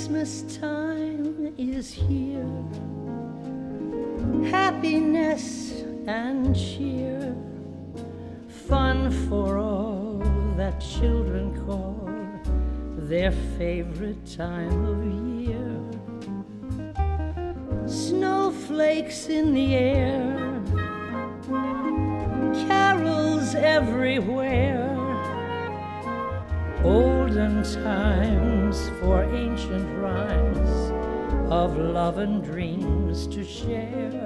Christmas time is here, happiness and cheer, fun for all that children call their favorite time of year. Snowflakes in the air, carols everywhere, olden times for ancient rhymes of love and dreams to share.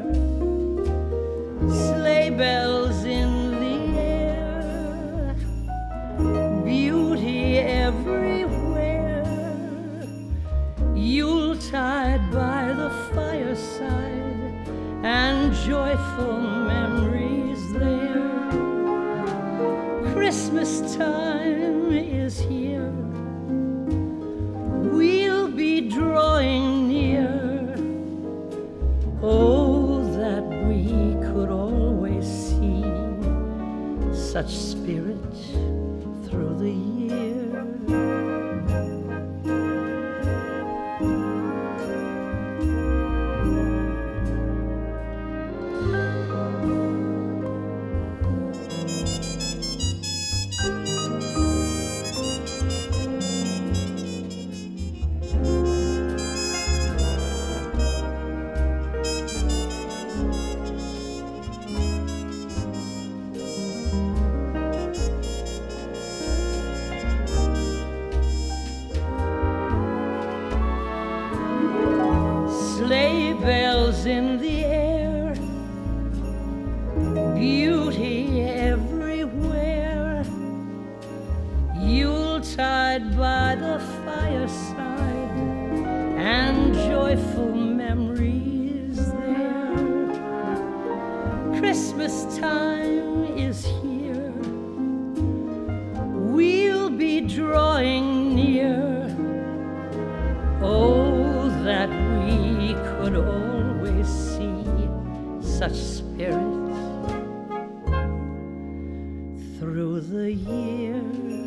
Sleigh bells in the air, beauty everywhere, Yuletide by the fireside, and joyful memories there. Christmas time is here, we'll be drawing near. Oh, that we could always see such spirit through the year. Sleigh bells in the air, beauty everywhere, Yuletide by the fireside, and joyful memories there. Christmas time is here, we'll be drawing near. Oh, that we could always see such spirit through the year.